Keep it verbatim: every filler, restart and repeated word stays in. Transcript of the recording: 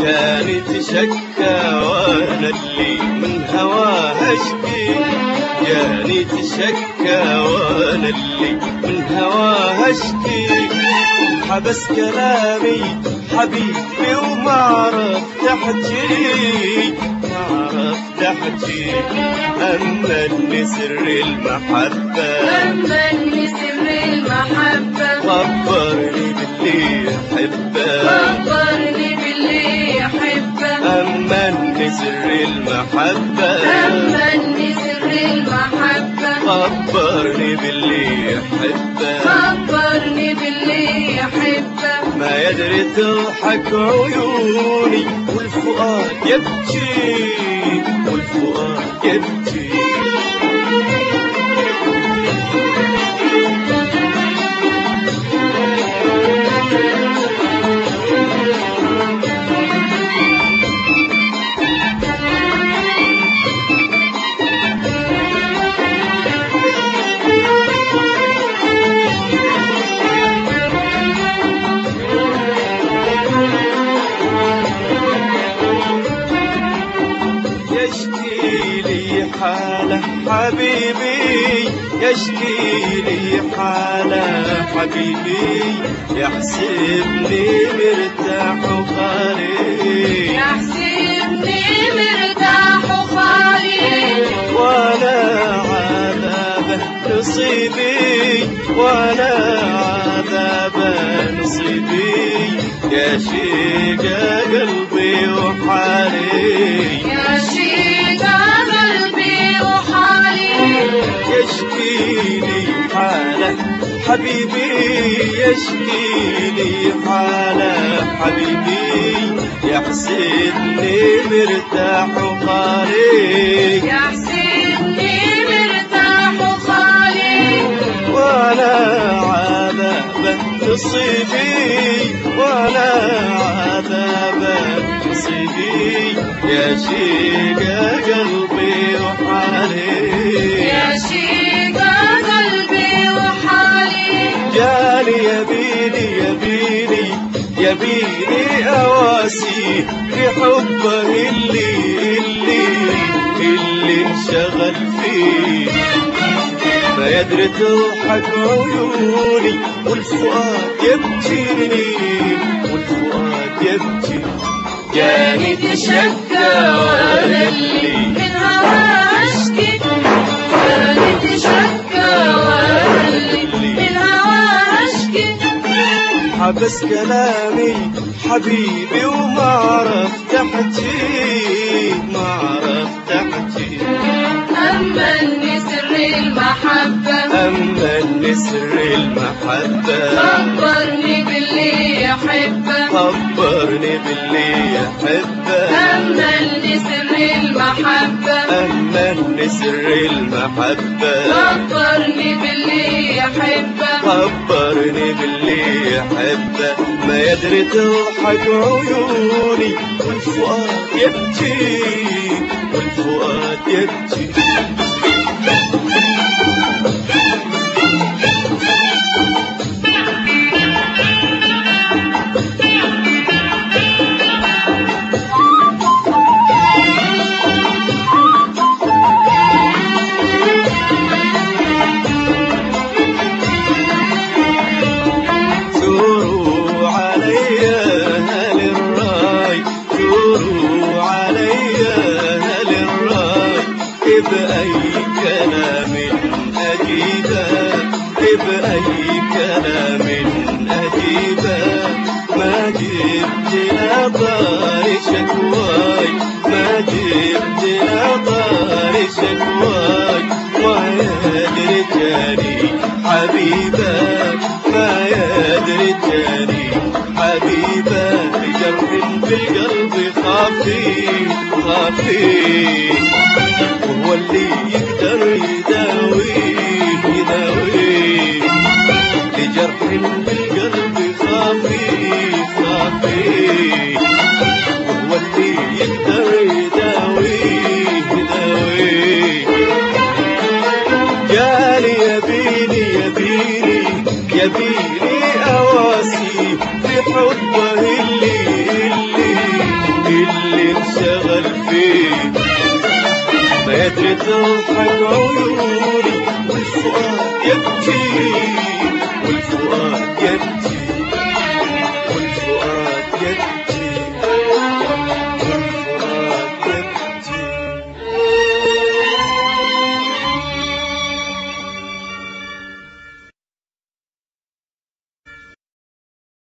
جاني تشكى وانا اللي من هواه اشكي، جاني تشكى وانا اللي من هواه اشكي. حبس كلامي حبيبي وما عرفت احكي، ما عرفت احكي. أمني سر المحبة، أمني سر المحبة. خبرني باللي يحبه، خبرني باللي يحبه. أمني سر المحبة، أمني سر المحبة. خبرني باللي يحبه، خبرني باللي يحبه. ما يدري تضحك عيوني والفؤاد يبكي، والفؤاد يبكي. يشكي لي حاله حبيبي، يشكي لي حاله حبيبي. يحسبني مرتاح وخالي، يحسبني مرتاح وخالي. وانا عذابه نصيبي، وانا عذابه نصيبي. يا شيقة قلبي وحالي، يا شيقة قلبي وحالي. يشكي لي حاله حبيبي، يشكي لي حاله حبيبي. يحسبني مرتاح وخالي، يحسبني مرتاح وخالي. وانا عذابه نصيبي، وانا عذابه نصيبي. يا شيقة قلبي وحالي، يا شيقة قلبي وحالي. جاني يبيني يبيني يبيني أواسي في حبه اللي اللي اللي انشغل فيه. ما يدري تضحك عيوني والفؤاد يبكيني، والفؤاد يبكي. جاني تشكى وانا اللي من هواه اشكي، جاني تشكى وانا اللي من هواه اشكي. حبس كلامي حبيبي وما عرفت احكي، ما عرفت احكي. أمني سر المحبة، أمني سر المحبة. خبرني باللي يحبه، خبرني باللي يحبه. أمني سر المحبة، أمني سر المحبة. خبرني باللي يحبه. خبرني باللي يحبه. ما يدري تضحك عيوني والفؤاد يبكي، والفؤاد يبكي. ثوروا علي أهل الراي، ثوروا علي أهل الراي. بأي كلام أجيبه، بأي كلام أجيبه. ما جبت لطار شكواي، ما جبت لطار شكواي. ما يدري جاني حبيبك، ما يدري جاني حبيبك. جرح بالقلب خافي خافي، وهو اللي يقدر يداويه يداويه. لجرح بالقلب خافي خافي، وهو اللي يقدر يداويه يداويه. جاني يبيني يبيني يبيني أواسي في حبه اللي اللي تضحك